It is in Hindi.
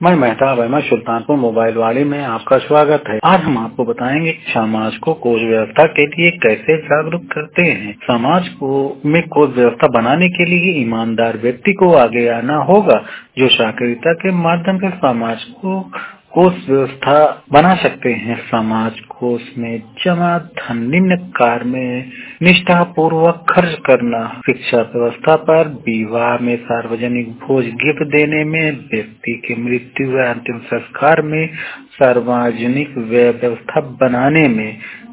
मैं मेहताब अहमद सुल्तानपुर मोबाइल वाले में आपका स्वागत है। आज हम आपको बताएंगे कि समाज को कोष व्यवस्था के लिए कैसे जागरूक करते हैं। समाज को में कोष व्यवस्था बनाने के लिए ईमानदार व्यक्ति को आगे आना होगा, जो सहकारिता के माध्यम से समाज को कोष व्यवस्था बना सकते हैं। समाज कोष में जमा धन निम्न कार्य में निष्ठा पूर्वक खर्च करना, शिक्षा व्यवस्था पर, विवाह में सार्वजनिक भोज गिफ्ट देने में, व्यक्ति की मृत्यु व अंतिम संस्कार में सार्वजनिक व्यय व्यवस्था बनाने में,